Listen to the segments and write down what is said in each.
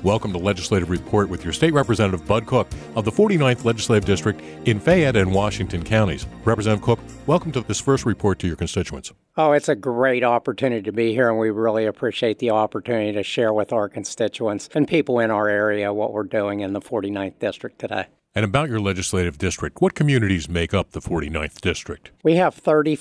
Welcome to Legislative Report with your State Representative Bud Cook of the 49th Legislative District in Fayette and Washington counties. Representative Cook, welcome to this first report to your constituents. Oh, it's a great opportunity to be here, and we really appreciate the opportunity to share with our constituents and people in our area what we're doing in the 49th District today. And about your legislative district, what communities make up the 49th District? We have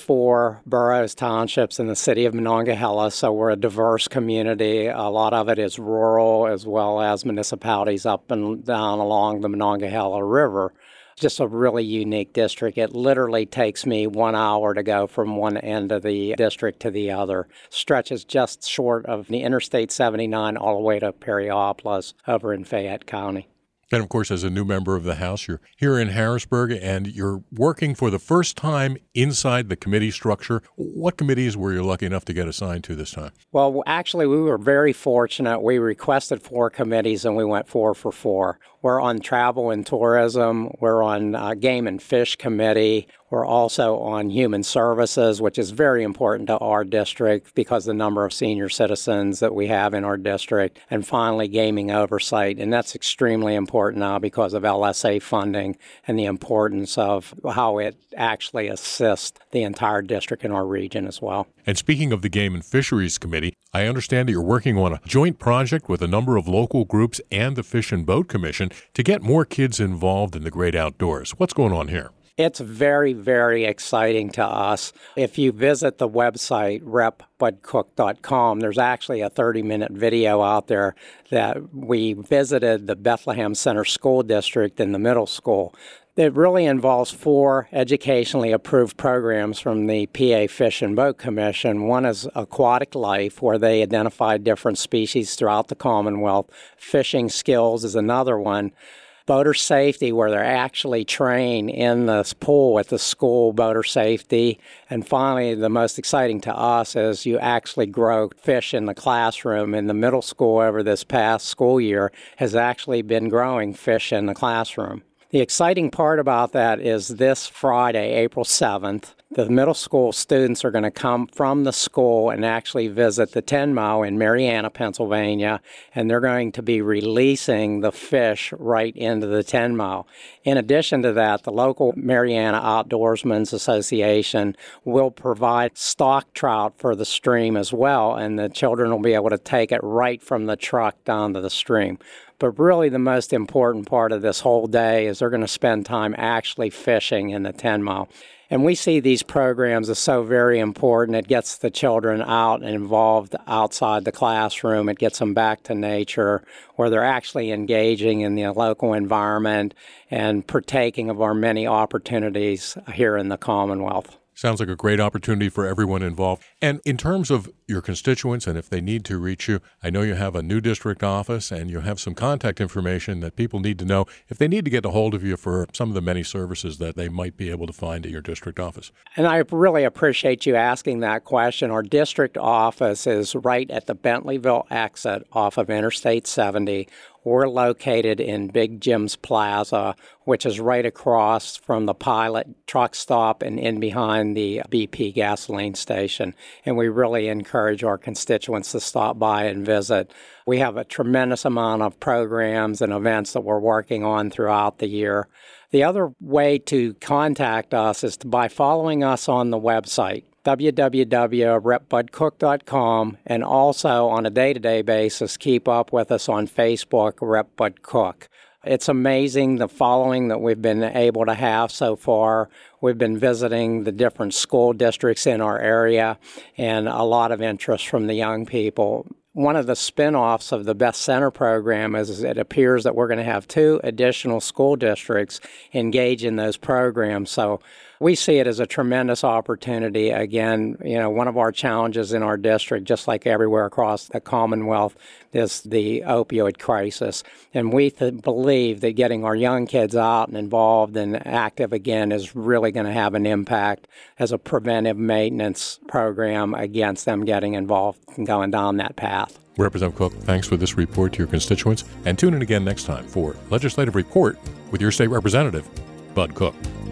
34 boroughs, townships in the city of Monongahela, so we're a diverse community. A lot of it is rural, as well as municipalities up and down along the Monongahela River. Just a really unique district. It literally takes me 1 hour to go from one end of the district to the other. Stretches just short of the Interstate 79 all the way to Perryopolis over in Fayette County. And, of course, as a new member of the House, you're here in Harrisburg, and you're working for the first time inside the committee structure. What committees were you lucky enough to get assigned to this time? Well, actually, we were very fortunate. We requested 4 committees, and we went 4 for 4. We're on Travel and Tourism. We're on Game and Fish Committee. We're also on Human Services, which is very important to our district because the number of senior citizens that we have in our district. And finally, Gaming Oversight. And that's extremely important now because of LSA funding and the importance of how it actually assists the entire district in our region as well. And speaking of the Game and Fisheries Committee, I understand that you're working on a joint project with a number of local groups and the Fish and Boat Commission to get more kids involved in the great outdoors. What's going on here? It's very, very exciting to us. If you visit the website, repbudcook.com, there's actually a 30-minute video out there that we visited the Bethlehem Center School District in the middle school. It really involves 4 educationally approved programs from the PA Fish and Boat Commission. One is Aquatic Life, where they identify different species throughout the Commonwealth. Fishing Skills is another one. Boater Safety, where they're actually trained in the pool at the school, boater safety. And finally, the most exciting to us is you actually grow fish in the classroom. In the middle school over this past school year has actually been growing fish in the classroom. The exciting part about that is this Friday, April 7th, the middle school students are going to come from the school and actually visit the 10 Mile in Marianna, Pennsylvania, and they're going to be releasing the fish right into the 10 Mile. In addition to that, the local Marianna Outdoorsmen's Association will provide stock trout for the stream as well, and the children will be able to take it right from the truck down to the stream. But really the most important part of this whole day is they're going to spend time actually fishing in the 10 Mile. And we see these programs as so very important. It gets the children out and involved outside the classroom. It gets them back to nature where they're actually engaging in the local environment and partaking of our many opportunities here in the Commonwealth. Sounds like a great opportunity for everyone involved. And in terms of your constituents and if they need to reach you, I know you have a new district office and you have some contact information that people need to know if they need to get a hold of you for some of the many services that they might be able to find at your district office. And I really appreciate you asking that question. Our district office is right at the Bentleyville exit off of Interstate 70. We're located in Big Jim's Plaza, which is right across from the Pilot truck stop and in behind the BP gasoline station. And we really encourage our constituents to stop by and visit. We have a tremendous amount of programs and events that we're working on throughout the year. The other way to contact us is by following us on the website, www.repbudcook.com, and also on a day-to-day basis, keep up with us on Facebook, Rep Bud Cook. It's amazing the following that we've been able to have so far. We've been visiting the different school districts in our area and a lot of interest from the young people. One of the spin-offs of the Best Center program is it appears that we're going to have 2 additional school districts engage in those programs. So we see it as a tremendous opportunity. Again, one of our challenges in our district, just like everywhere across the Commonwealth, is the opioid crisis. And we believe that getting our young kids out and involved and active again is really going to have an impact as a preventive maintenance program against them getting involved and going down that path. Representative Cook, thanks for this report to your constituents. And tune in again next time for Legislative Report with your state representative, Bud Cook.